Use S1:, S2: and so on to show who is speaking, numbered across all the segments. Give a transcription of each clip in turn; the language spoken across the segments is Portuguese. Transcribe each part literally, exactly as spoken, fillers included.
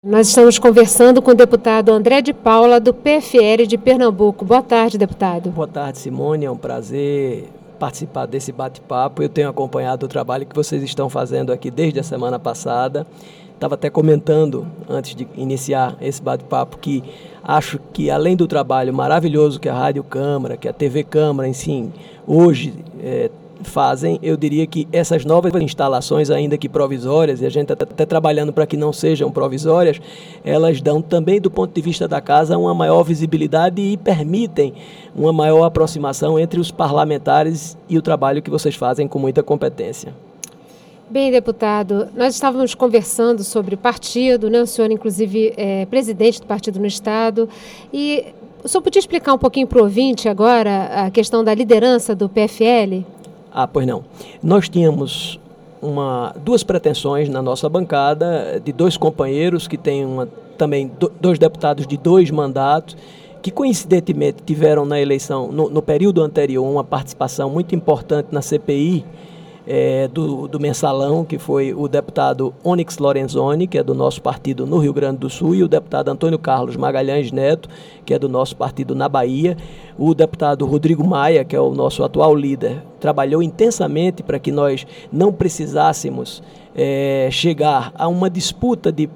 S1: Nós estamos conversando com o deputado André de Paula, do P F L de Pernambuco. Boa tarde, deputado.
S2: Boa tarde, Simone. É um prazer participar desse bate-papo. Eu tenho acompanhado o trabalho que vocês estão fazendo aqui desde a semana passada. Estava até comentando, antes de iniciar esse bate-papo, que acho que, além do trabalho maravilhoso que a Rádio Câmara, que a T V Câmara, enfim, hoje é, fazem, eu diria que essas novas instalações, ainda que provisórias, e a gente está até trabalhando para que não sejam provisórias, elas dão também, do ponto de vista da casa, uma maior visibilidade e permitem uma maior aproximação entre os parlamentares e o trabalho que vocês fazem com muita competência.
S1: Bem, deputado, nós estávamos conversando sobre partido, né? O senhor, inclusive, é presidente do partido no Estado, e o senhor podia explicar um pouquinho para o ouvinte agora a questão da liderança do P F L?
S2: Ah, pois não. Nós tínhamos uma, duas pretensões na nossa bancada, de dois companheiros que têm uma, também do, dois deputados de dois mandatos, que coincidentemente tiveram na eleição, no, no período anterior, uma participação muito importante na C P I, É, do, do Mensalão, que foi o deputado Onyx Lorenzoni, que é do nosso partido no Rio Grande do Sul, e o deputado Antônio Carlos Magalhães Neto, que é do nosso partido na Bahia. O deputado Rodrigo Maia, que é o nosso atual líder, trabalhou intensamente para que nós não precisássemos é, chegar a uma disputa de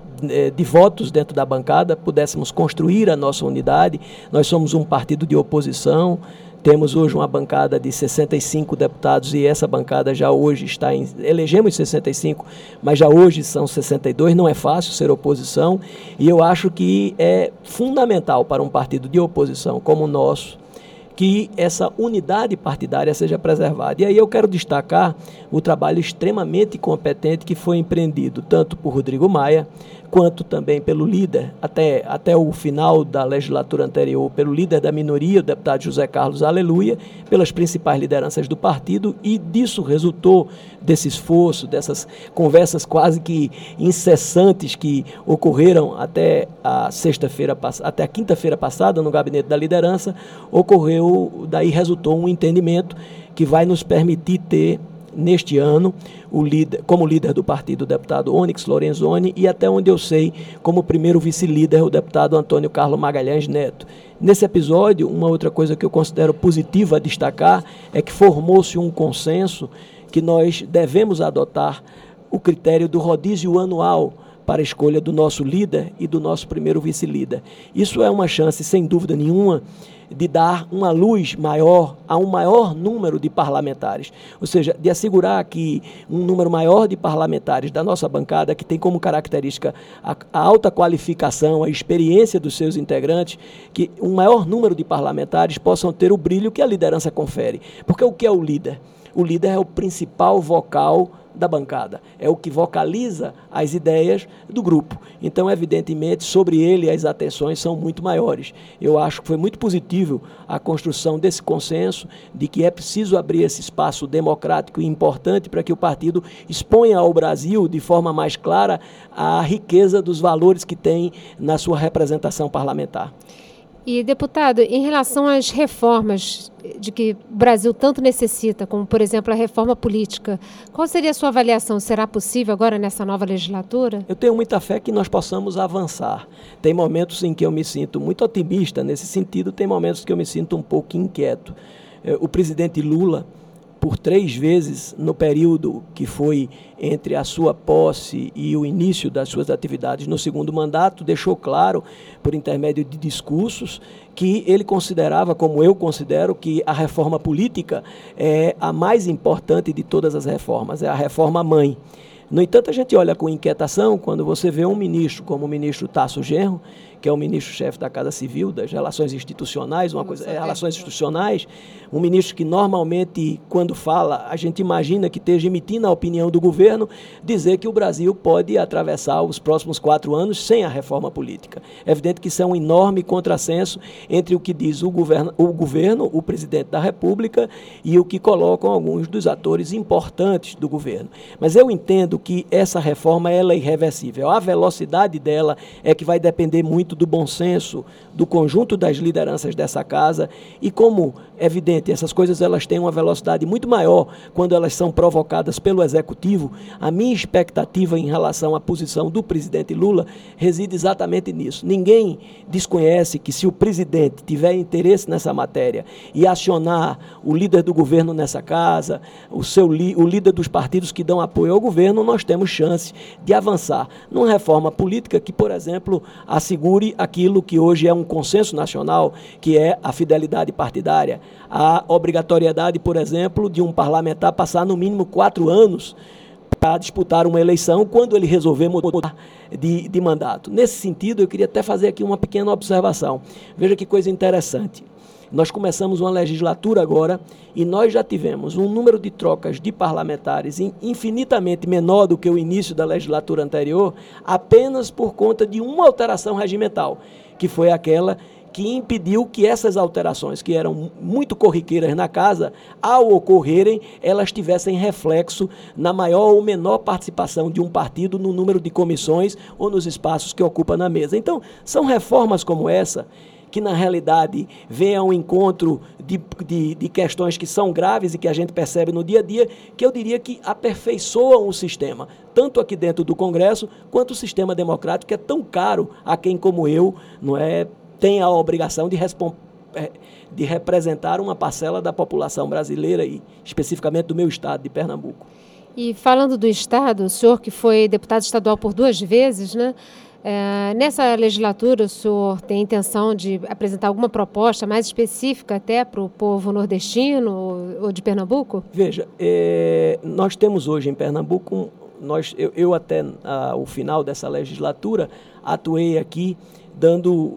S2: de votos dentro da bancada, pudéssemos construir a nossa unidade. Nós somos um partido de oposição, temos hoje uma bancada de sessenta e cinco deputados e essa bancada já hoje está em... Elegemos sessenta e cinco, mas já hoje são sessenta e dois, não é fácil ser oposição, e eu acho que é fundamental para um partido de oposição como o nosso que essa unidade partidária seja preservada. E aí eu quero destacar o trabalho extremamente competente que foi empreendido tanto por Rodrigo Maia, quanto também pelo líder, até, até o final da legislatura anterior, pelo líder da minoria, o deputado José Carlos Aleluia, pelas principais lideranças do partido, e disso resultou, desse esforço, dessas conversas quase que incessantes que ocorreram até a sexta-feira, até a quinta-feira passada no gabinete da liderança, ocorreu, daí resultou um entendimento que vai nos permitir ter, neste ano, o líder, como líder do partido, o deputado Onyx Lorenzoni, e até onde eu sei, como primeiro vice-líder, o deputado Antônio Carlos Magalhães Neto. Nesse episódio, uma outra coisa que eu considero positiva a destacar é que formou-se um consenso que nós devemos adotar o critério do rodízio anual para a escolha do nosso líder e do nosso primeiro vice-líder. Isso é uma chance, sem dúvida nenhuma, de dar uma luz maior a um maior número de parlamentares, ou seja, de assegurar que um número maior de parlamentares da nossa bancada, que tem como característica a, a alta qualificação, a experiência dos seus integrantes, que um maior número de parlamentares possam ter o brilho que a liderança confere. Porque o que é o líder? O líder é o principal vocal da bancada, é o que vocaliza as ideias do grupo. Então, evidentemente, sobre ele as atenções são muito maiores. Eu acho que foi muito positivo a construção desse consenso de que é preciso abrir esse espaço democrático e importante para que o partido exponha ao Brasil de forma mais clara a riqueza dos valores que tem na sua representação parlamentar.
S1: E, deputado, em relação às reformas de que o Brasil tanto necessita, como, por exemplo, a reforma política, qual seria a sua avaliação? Será possível agora nessa nova legislatura?
S2: Eu tenho muita fé que nós possamos avançar. Tem momentos em que eu me sinto muito otimista nesse sentido, tem momentos que eu me sinto um pouco inquieto. O presidente Lula, por três vezes no período que foi entre a sua posse e o início das suas atividades no segundo mandato, deixou claro, por intermédio de discursos, que ele considerava, como eu considero, que a reforma política é a mais importante de todas as reformas, é a reforma mãe. No entanto, a gente olha com inquietação quando você vê um ministro como o ministro Tasso Genro, que é o ministro-chefe da Casa Civil, das Relações Institucionais, uma coisa, é, Relações Institucionais, um ministro que normalmente, quando fala, a gente imagina que esteja emitindo a opinião do governo, dizer que o Brasil pode atravessar os próximos quatro anos sem a reforma política. É evidente que isso é um enorme contrassenso entre o que diz o governo, o governo, o presidente da República, e o que colocam alguns dos atores importantes do governo. Mas eu entendo que essa reforma ela é irreversível. A velocidade dela é que vai depender muito do bom senso, do conjunto das lideranças dessa casa, e como evidente, essas coisas elas têm uma velocidade muito maior quando elas são provocadas pelo Executivo. A minha expectativa em relação à posição do presidente Lula reside exatamente nisso. Ninguém desconhece que, se o presidente tiver interesse nessa matéria e acionar o líder do governo nessa casa, o, seu, o líder dos partidos que dão apoio ao governo, nós temos chance de avançar numa reforma política que, por exemplo, assegure aquilo que hoje é um consenso nacional, que é a fidelidade partidária, a obrigatoriedade, por exemplo, de um parlamentar passar no mínimo quatro anos para disputar uma eleição quando ele resolver mudar de, de mandato. Nesse sentido, eu queria até fazer aqui uma pequena observação. Veja que coisa interessante. Nós começamos uma legislatura agora e nós já tivemos um número de trocas de parlamentares infinitamente menor do que o início da legislatura anterior, apenas por conta de uma alteração regimental, que foi aquela que impediu que essas alterações, que eram muito corriqueiras na casa, ao ocorrerem, elas tivessem reflexo na maior ou menor participação de um partido no número de comissões ou nos espaços que ocupa na mesa. Então, são reformas como essa que, na realidade, vêm ao encontro de, de, de questões que são graves e que a gente percebe no dia a dia, que eu diria que aperfeiçoam o sistema, tanto aqui dentro do Congresso, quanto o sistema democrático, que é tão caro a quem, como eu, não é, tem a obrigação de, de representar uma parcela da população brasileira e especificamente do meu estado, de Pernambuco.
S1: E falando do estado, o senhor que foi deputado estadual por duas vezes, né? É, nessa legislatura o senhor tem intenção de apresentar alguma proposta mais específica até para o povo nordestino ou, ou de Pernambuco?
S2: Veja, é, nós temos hoje em Pernambuco, nós, eu, eu até a, o final dessa legislatura atuei aqui dando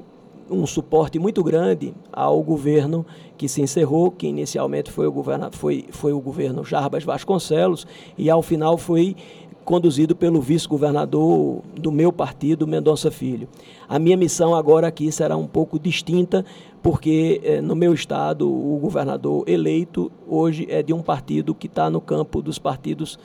S2: um suporte muito grande ao governo que se encerrou, que inicialmente foi o governo, foi, foi o governo Jarbas Vasconcelos e ao final foi conduzido pelo vice-governador do meu partido, Mendonça Filho. A minha missão agora aqui será um pouco distinta, porque eh, no meu estado o governador eleito hoje é de um partido que está no campo dos partidos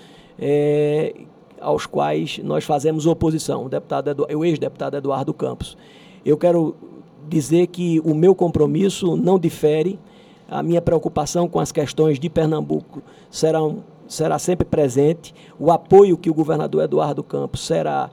S2: eh, aos quais nós fazemos oposição, o, deputado, o ex-deputado Eduardo Campos. Eu quero dizer que o meu compromisso não difere, a minha preocupação com as questões de Pernambuco serão, será sempre presente, o apoio que o governador Eduardo Campos será,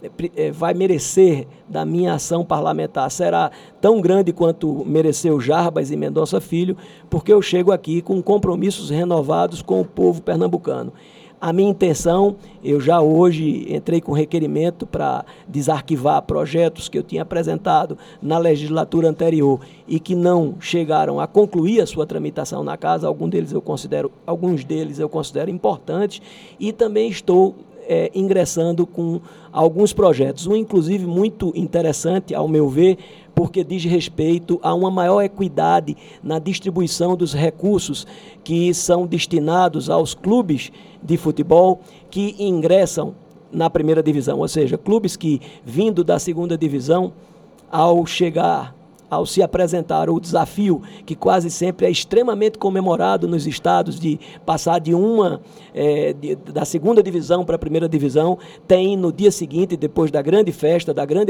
S2: vai merecer da minha ação parlamentar será tão grande quanto mereceu Jarbas e Mendonça Filho, porque eu chego aqui com compromissos renovados com o povo pernambucano. A minha intenção, eu já hoje entrei com requerimento para desarquivar projetos que eu tinha apresentado na legislatura anterior e que não chegaram a concluir a sua tramitação na casa. Alguns deles eu considero, alguns deles eu considero importantes e também estou é, ingressando com alguns projetos, um inclusive muito interessante, ao meu ver, porque diz respeito a uma maior equidade na distribuição dos recursos que são destinados aos clubes de futebol que ingressam na primeira divisão, ou seja, clubes que, vindo da segunda divisão, ao chegar, ao se apresentar o desafio, que quase sempre é extremamente comemorado nos estados, de passar de uma, é, de, da segunda divisão para a primeira divisão, tem no dia seguinte, depois da grande festa, da grande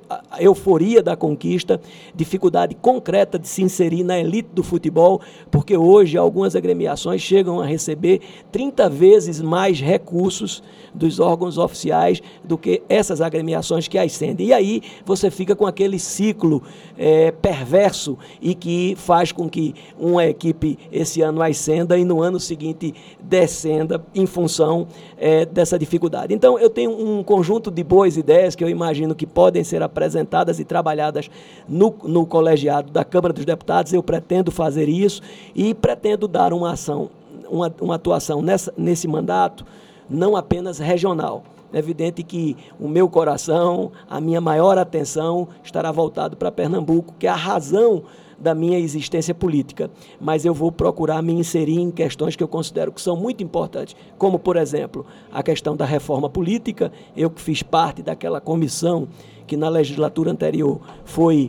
S2: euforia da conquista, dificuldade concreta de se inserir na elite do futebol, porque hoje algumas agremiações chegam a receber trinta vezes mais recursos dos órgãos oficiais do que essas agremiações que ascendem. E aí você fica com aquele ciclo é, perverso e que faz com que uma equipe esse ano ascenda e no ano seguinte descenda em função é, dessa dificuldade. Então, eu tenho um conjunto de boas ideias que eu imagino que podem ser apresentadas e trabalhadas no, no colegiado da Câmara dos Deputados. Eu pretendo fazer isso e pretendo dar uma ação, uma, uma atuação nessa, nesse mandato, não apenas regional. É evidente que o meu coração, a minha maior atenção estará voltado para Pernambuco, que é a razão da minha existência política. Mas eu vou procurar me inserir em questões que eu considero que são muito importantes, como, por exemplo, a questão da reforma política. Eu que fiz parte daquela comissão que na legislatura anterior foi...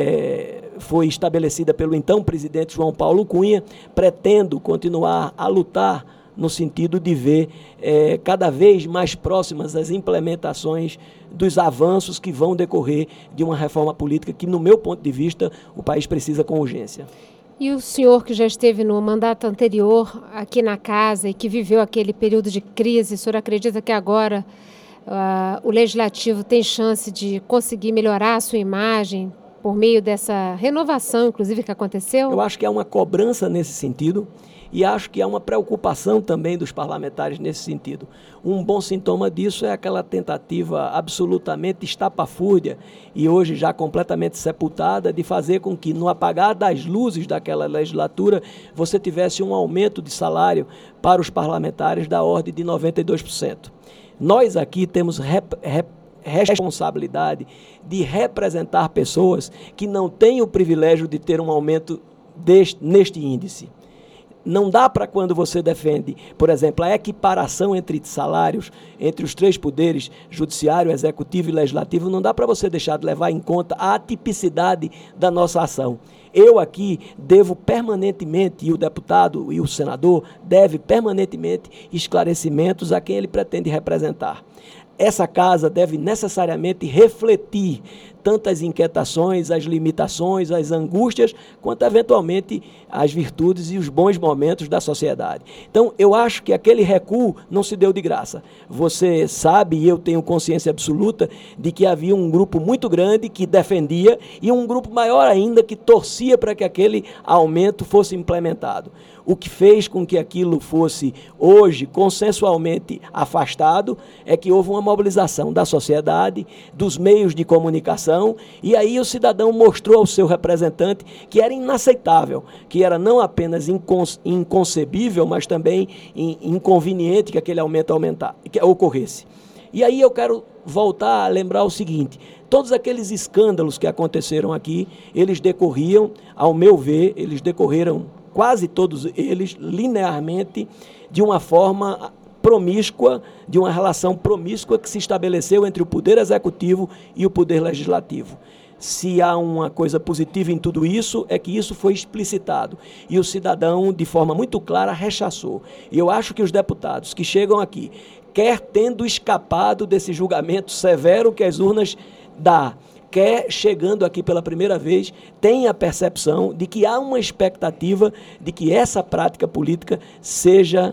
S2: É, foi estabelecida pelo então presidente João Paulo Cunha, pretendo continuar a lutar no sentido de ver é, cada vez mais próximas as implementações dos avanços que vão decorrer de uma reforma política que, no meu ponto de vista, o país precisa com urgência.
S1: E o senhor que já esteve no mandato anterior aqui na casa e que viveu aquele período de crise, o senhor acredita que agora uh, o Legislativo tem chance de conseguir melhorar a sua imagem por meio dessa renovação, inclusive, que aconteceu?
S2: Eu acho que há uma cobrança nesse sentido e acho que há uma preocupação também dos parlamentares nesse sentido. Um bom sintoma disso é aquela tentativa absolutamente estapafúrdia e hoje já completamente sepultada de fazer com que, no apagar das luzes daquela legislatura, você tivesse um aumento de salário para os parlamentares da ordem de noventa e dois por cento. Nós aqui temos rep, rep, responsabilidade de representar pessoas que não têm o privilégio de ter um aumento deste, neste índice. Não dá para, quando você defende, por exemplo, a equiparação entre salários, entre os três poderes, judiciário, executivo e legislativo, não dá para você deixar de levar em conta a atipicidade da nossa ação. Eu aqui devo permanentemente, e o deputado e o senador deve permanentemente esclarecimentos a quem ele pretende representar. Essa casa deve necessariamente refletir tanto as inquietações, as limitações, as angústias, quanto eventualmente as virtudes e os bons momentos da sociedade. Então, eu acho que aquele recuo não se deu de graça. Você sabe, e eu tenho consciência absoluta, de que havia um grupo muito grande que defendia e um grupo maior ainda que torcia para que aquele aumento fosse implementado. O que fez com que aquilo fosse, hoje, consensualmente afastado, é que houve uma mobilização da sociedade, dos meios de comunicação, e aí o cidadão mostrou ao seu representante que era inaceitável, que era não apenas inconce- inconcebível, mas também in- inconveniente que aquele aumento aumentar, que ocorresse. E aí eu quero voltar a lembrar o seguinte: todos aqueles escândalos que aconteceram aqui, eles decorriam, ao meu ver, eles decorreram quase todos eles, linearmente, de uma forma promíscua, de uma relação promíscua que se estabeleceu entre o Poder Executivo e o Poder Legislativo. Se há uma coisa positiva em tudo isso, é que isso foi explicitado. E o cidadão, de forma muito clara, rechaçou. E eu acho que os deputados que chegam aqui, quer tendo escapado desse julgamento severo que as urnas dão, quer, chegando aqui pela primeira vez, tem a percepção de que há uma expectativa de que essa prática política seja,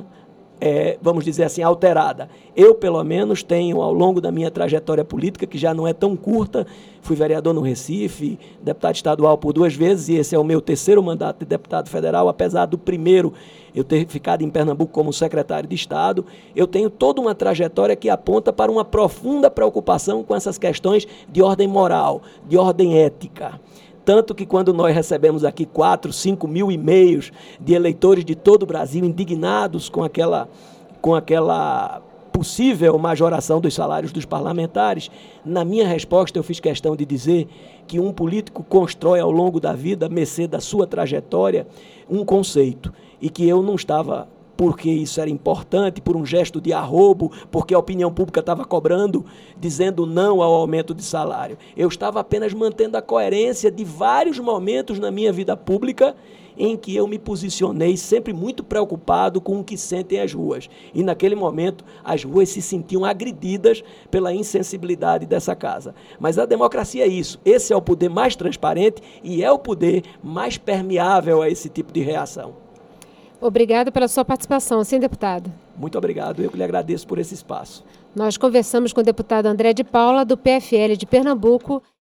S2: é, vamos dizer assim, alterada. Eu, pelo menos, tenho, ao longo da minha trajetória política, que já não é tão curta, fui vereador no Recife, deputado estadual por duas vezes, e esse é o meu terceiro mandato de deputado federal, apesar do primeiro eu ter ficado em Pernambuco como secretário de Estado. Eu tenho toda uma trajetória que aponta para uma profunda preocupação com essas questões de ordem moral, de ordem ética. Tanto que quando nós recebemos aqui quatro, cinco mil e-mails de eleitores de todo o Brasil indignados com aquela, com aquela possível majoração dos salários dos parlamentares, na minha resposta eu fiz questão de dizer que um político constrói ao longo da vida, à mercê da sua trajetória, um conceito, e que eu não estava, porque isso era importante, por um gesto de arrobo, porque a opinião pública estava cobrando, dizendo não ao aumento de salário. Eu estava apenas mantendo a coerência de vários momentos na minha vida pública em que eu me posicionei sempre muito preocupado com o que sentem as ruas. E naquele momento as ruas se sentiam agredidas pela insensibilidade dessa casa. Mas a democracia é isso. Esse é o poder mais transparente e é o poder mais permeável a esse tipo de reação.
S1: Obrigada pela sua participação, sim, deputado.
S2: Muito obrigado, eu que lhe agradeço por esse espaço.
S1: Nós conversamos com o deputado André de Paula, do P F L de Pernambuco.